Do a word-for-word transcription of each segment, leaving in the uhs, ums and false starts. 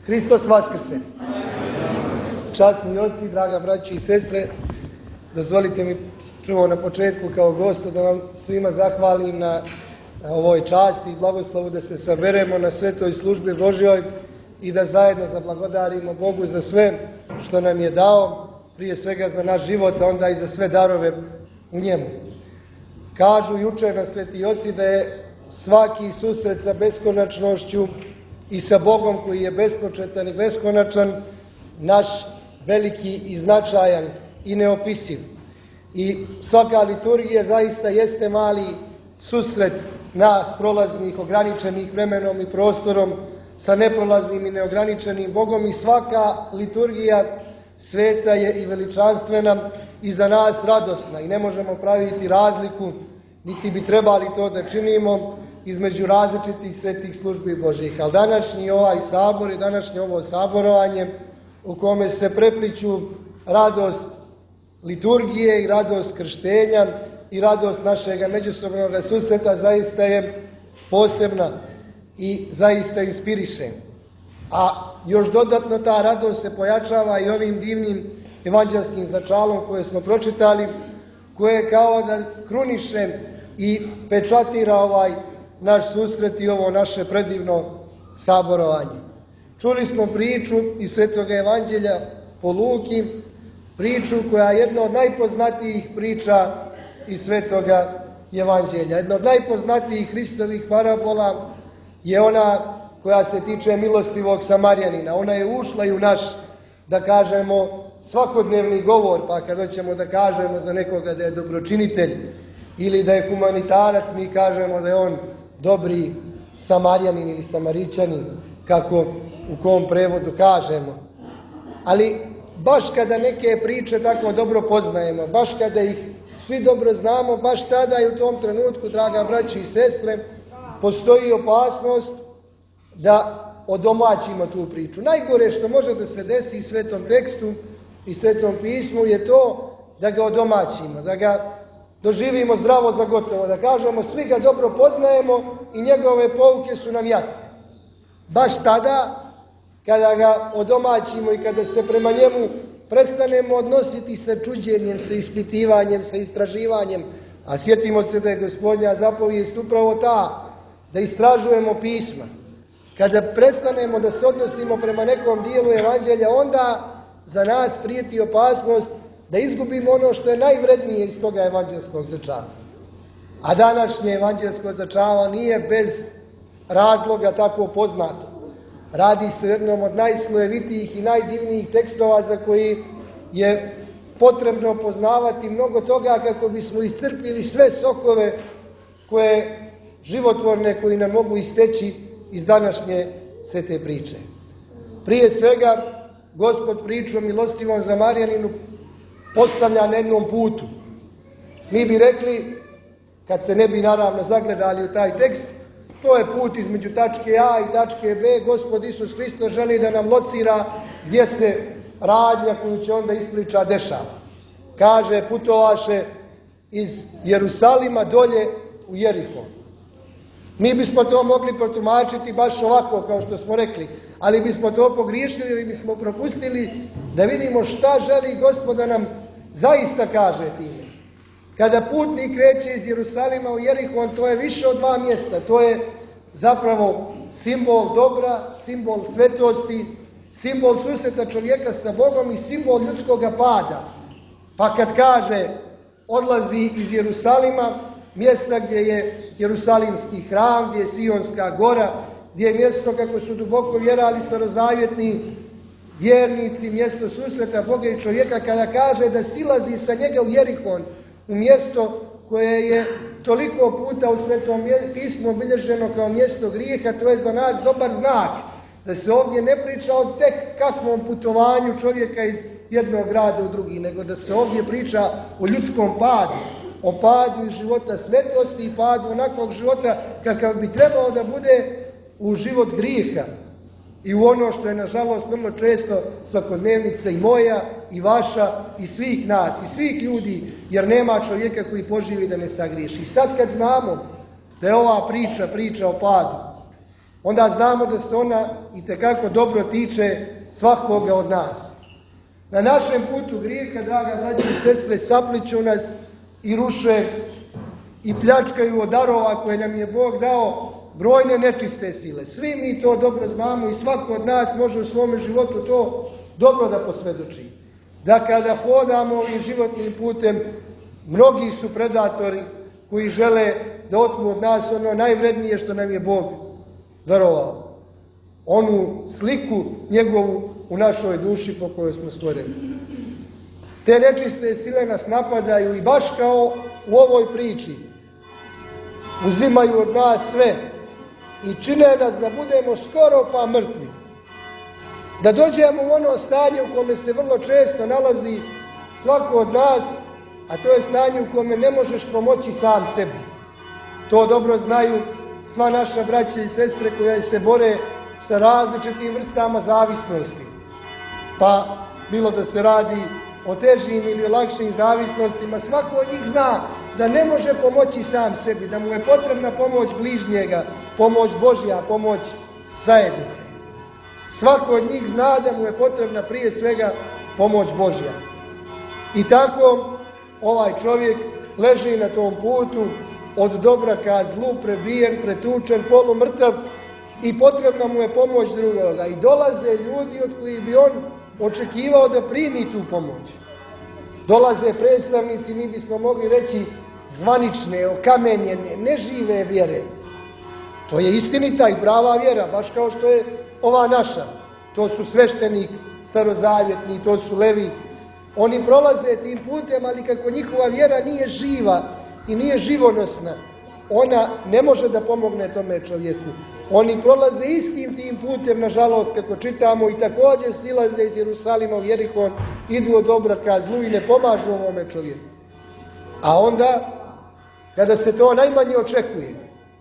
Hristos Vaskrse! Časni oci, draga braći i sestre, dozvolite mi prvo na početku kao gostu da vam svima zahvalim na ovoj časti i blagoslovu da se saberemo na svetoj službi Božjoj i da zajedno zablagodarimo Bogu za sve što nam je dao, prije svega za naš život, a onda i za sve darove u njemu. Kažu jučer na sveti oci da je svaki susret sa beskonačnošću i sa Bogom koji je bespočetan i beskonačan naš veliki i značajan i neopisiv. I svaka liturgija zaista jeste mali susret nas prolaznih, ograničenih vremenom i prostorom sa neprolaznim i neograničenim Bogom, i svaka liturgija sveta je i veličanstvena i za nas radosna i ne možemo praviti razliku, niti bi trebali to da činimo, između različitih svetih službi Božjih. Ali današnji ovaj sabor i današnje ovo saborovanje u kome se prepliću radost liturgije i radost krštenja i radost našeg međusobnog susreta zaista je posebna i zaista inspiriše. A još dodatno ta radost se pojačava i ovim divnim evanđelskim začalom koje smo pročitali, koje kao da kruniše i pečatira ovaj naš susret i ovo naše predivno saborovanje. Čuli smo priču iz Svetoga evanđelja po Luki, priču koja je jedna od najpoznatijih priča iz Svetoga evanđelja. Jedna od najpoznatijih Hristovih parabola je ona koja se tiče milostivog Samarjanina. Ona je ušla i u naš, da kažemo, svakodnevni govor, pa kad hoćemo da kažemo za nekoga da je dobročinitelj ili da je humanitarac, mi kažemo da je on dobri Samarjanin ili Samarićanin, kako u kom prevodu kažemo. Ali baš kada neke priče tako dobro poznajemo, baš kada ih svi dobro znamo, baš tada i u tom trenutku, draga braći i sestre, postoji opasnost da odomaćimo tu priču. Najgore što može da se desi i svetom tekstu i svetom pismu je to da ga odomaćimo, da ga doživimo zdravo za gotovo, da kažemo svi ga dobro poznajemo i njegove pouke su nam jasne. Baš tada kada ga odomaćimo i kada se prema njemu prestanemo odnositi sa čuđenjem, sa ispitivanjem, sa istraživanjem, a sjetimo se da je Gospodnja zapovijest upravo ta, da istražujemo pisma. Kada prestanemo da se odnosimo prema nekom dijelu evanđelja, onda za nas prijeti opasnost da izgubimo ono što je najvrednije iz toga evanđelskog začala. A današnje evanđelsko začalo nije bez razloga tako poznato. Radi se o jednom od najslojevitijih i najdivnijih tekstova za koji je potrebno poznavati mnogo toga kako bismo iscrpili sve sokove koje životvorne koji nam mogu isteći iz današnje svete priče. Prije svega, Gospod priču o milostivom Samarjaninu postavlja na jednom putu. Mi bi rekli, kad se ne bi naravno zagledali u taj tekst, to je put između tačke A i tačke B. Gospod Isus Hristos želi da nam locira gdje se radnja koju će onda ispriča dešava. Kaže, putovaše iz Jerusalima dolje u Jerihon. Mi bismo to mogli protumačiti baš ovako kao što smo rekli, ali bismo to pogriješili ili bismo propustili da vidimo šta želi Gospod da nam zaista kaže time. Kada putnik kreće iz Jerusalima u Jerihon, to je više od dva mjesta. To je zapravo simbol dobra, simbol svetosti, simbol susreta čovjeka sa Bogom i simbol ljudskog pada. Pa kad kaže odlazi iz Jerusalima, mjesta gdje je Jerusalimski hram, gdje je Sionska gora, gdje je mjesto kako su duboko vjerovali starozavjetni vjernici, mjesto susreta Boga i čovjeka, kada kaže da silazi sa njega u Jerihon, u mjesto koje je toliko puta u Svetom pismu obilježeno kao mjesto grijeha, to je za nas dobar znak da se ovdje ne priča o tek kakvom putovanju čovjeka iz jednog grada u drugi, nego da se ovdje priča o ljudskom padu, o padu iz života svetosti i padu onakvog života kakav bi trebao da bude u život grijeha i u ono što je nažalost vrlo često svakodnevnica i moja i vaša i svih nas i svih ljudi, jer nema čovjeka koji poživi da ne sagriješi. I sad kad znamo da je ova priča priča o padu, onda znamo da se ona itekako dobro tiče svakoga od nas. Na našem putu grijeha, draga braće i sestre, sapliću nas i ruše i pljačkaju od darova koje nam je Bog dao brojne nečiste sile. Svi mi to dobro znamo i svako od nas može u svome životu to dobro da posvjedoči. Da kada hodamo ovim životnim putem, mnogi su predatori koji žele da otmu od nas ono najvrednije što nam je Bog darovao. Onu sliku njegovu u našoj duši po kojoj smo stvoreni. Te nečiste sile nas napadaju i baš kao u ovoj priči uzimaju od nas sve i čine nas da budemo skoro pa mrtvi. Da dođemo u ono stanje u kome se vrlo često nalazi svako od nas, a to je stanje u kome ne možeš pomoći sam sebi. To dobro znaju sva naša braća i sestre koje se bore sa različitim vrstama zavisnosti. Pa bilo da se radi o težim ili lakšim zavisnostima, svako od njih zna da ne može pomoći sam sebi, da mu je potrebna pomoć bližnjega, pomoć Božja, pomoć zajednice. Svako od njih zna da mu je potrebna prije svega pomoć Božja. I tako ovaj čovjek leži na tom putu od dobra ka zlu, prebijen, pretučen, polumrtav i potrebna mu je pomoć drugoga. I dolaze ljudi od kojih bi on očekivao da primi tu pomoć. Dolaze predstavnici, mi bismo mogli reći, zvanične, okamenjene, nežive vjere. To je istinita i prava vjera, baš kao što je ova naša. To su sveštenik starozavjetni, to su leviti. Oni prolaze tim putem, ali kako njihova vjera nije živa i nije živonosna, ona ne može da pomogne tome čovjeku. Oni prolaze istim tim putem, nažalost, kako čitamo, i također silaze iz Jerusalima u Jerihon, idu od dobra ka zlu i ne pomažu ovome čovjeku. A onda, kada se to najmanje očekuje,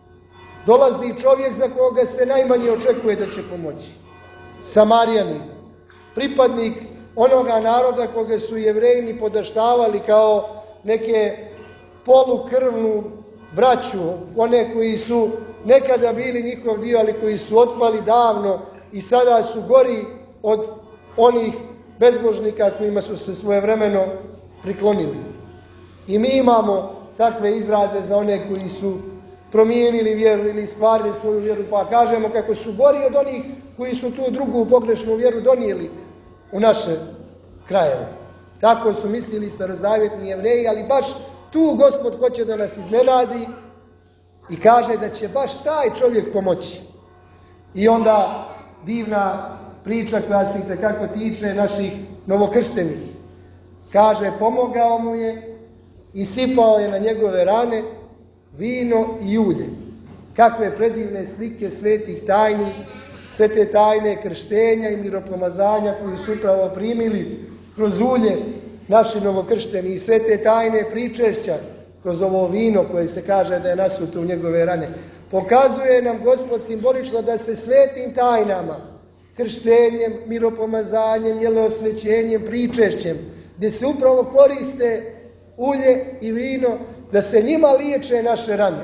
dolazi čovjek za koga se najmanje očekuje da će pomoći. Samarijanin, pripadnik onoga naroda koga su Jevreji podaštavali kao neke polukrvnu braću, one koji su nekada bili njihov dio, ali koji su otpali davno i sada su gori od onih bezbožnika kojima su se svojevremeno priklonili. I mi imamo takve izraze za one koji su promijenili vjeru ili iskvarili svoju vjeru, pa kažemo kako su gori od onih koji su tu drugu pogrešnu vjeru donijeli u naše krajeve. Tako su mislili starozavjetni Jevreji, ali baš tu Gospod hoće da nas iznenadi i kaže da će baš taj čovjek pomoći. I onda divna priča koja se itekako tiče naših novokrštenih. Kaže, pomogao mu je i sipao je na njegove rane vino i ulje. Kakve predivne slike svetih tajni, sve te tajne krštenja i miropomazanja koju su upravo primili kroz ulje naši novokršteni i sve te tajne pričešća kroz ovo vino koje se kaže da je nasuto u njegove rane. Pokazuje nam Gospod simbolično da se svetim tajnama, krštenjem, miropomazanjem, jeleosvećenjem, pričešćem, gdje se upravo koriste ulje i vino, da se njima liječe naše rane.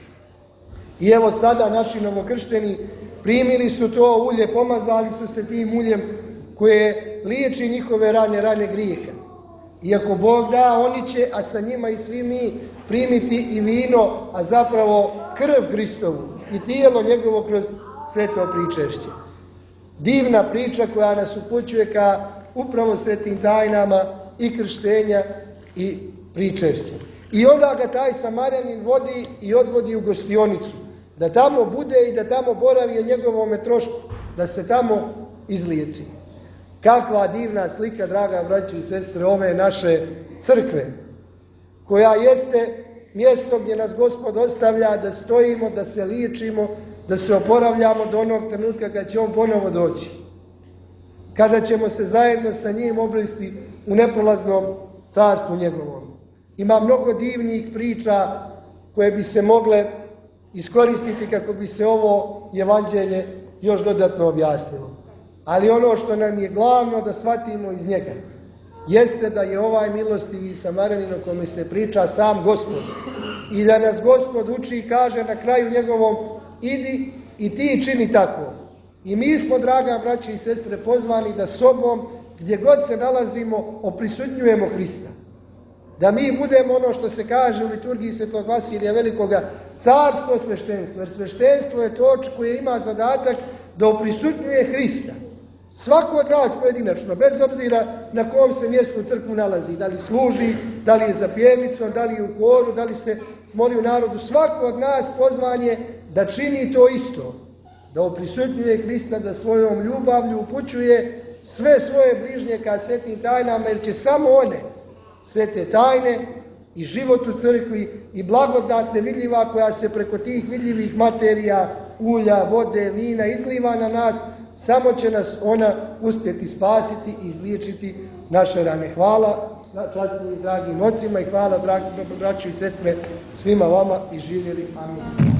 I evo sada naši novokršteni primili su to ulje, pomazali su se tim uljem koje liječi njihove rane, rane grijeha. Iako Bog da, oni će, a sa njima i svi mi, primiti i vino, a zapravo krv Hristovu i tijelo njegovo kroz sveto pričešće. Divna priča koja nas upućuje ka upravo svetim tajnama i krštenja i pričešća. I onda ga taj Samarijanin vodi i odvodi u gostionicu, da tamo bude i da tamo boravi o njegovome trošku, da se tamo izliječi. Kakva divna slika, draga braćo i sestre, ove naše crkve, koja jeste mjesto gdje nas Gospod ostavlja da stojimo, da se liječimo, da se oporavljamo do onog trenutka kad će on ponovo doći. Kada ćemo se zajedno sa njim obristi u neprolaznom carstvu njegovom. Ima mnogo divnih priča koje bi se mogle iskoristiti kako bi se ovo evanđelje još dodatno objasnilo. Ali ono što nam je glavno da shvatimo iz njega, jeste da je ovaj milostivi Samarijanin o kome se priča sam Gospod. I da nas Gospod uči i kaže na kraju njegovom, idi i ti čini tako. I mi smo, draga braće i sestre, pozvani da sobom, gdje god se nalazimo, oprisutnjujemo Hrista. Da mi budemo ono što se kaže u liturgiji Svetog Vasilija Velikoga, carsko sveštenstvo, jer sveštenstvo je to koje ima zadatak da oprisutnjuje Hrista. Svako od nas pojedinačno, bez obzira na kom se mjestu u crkvu nalazi, da li služi, da li je za pjevnicom, da li je u horu, da li se moli u narodu, svako od nas pozvan je da čini to isto, da oprisutnjuje Hrista, da svojom ljubavlju upućuje sve svoje bližnje ka svetim tajnama, jer će samo one, svete tajne i život u crkvi i blagodat nevidljiva koja se preko tih vidljivih materija, ulja, vode, vina izliva na nas, samo će nas ona uspjeti spasiti i izliječiti naše rane. Hvala časnim i dragim ocima i hvala, dragi braćo i sestre, svima vama i živjeli. Amin.